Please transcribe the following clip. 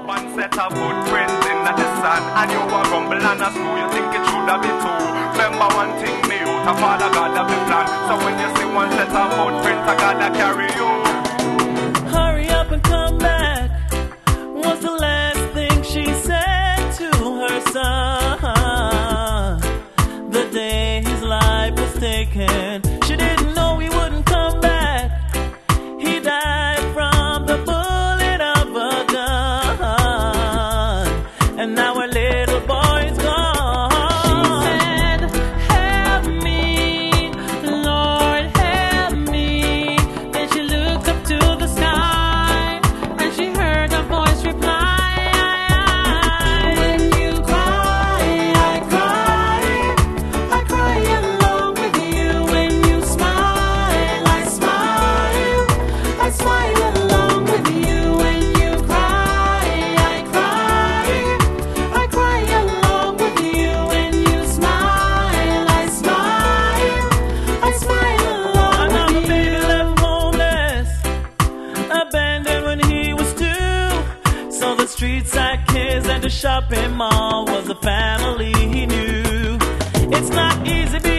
One set of footprints in the sun, and you a rumble and a screw. You think it should have been two. Remember one thing, me out of Father God of the plan. So when you see one set of footprints, I gotta carry you. Hurry up and come back was the last thing she said to her son. The day his life was taken, she didn't know he wouldn't come back. He died from the bullet of a gun, and now her little boy's gone. She said, help me, Lord, help me. Then she looked up to the sky, and she heard a voice reply, when you cry, I cry. I cry along with you. When you smile, I smile. I smile along with you. When you cry, I cry. I cry along with you. When you smile, I smile. I smile along Another with baby you. left homeless, abandoned when he was 2. So the street side kids and the shopping mall was the family he knew. It's not easy being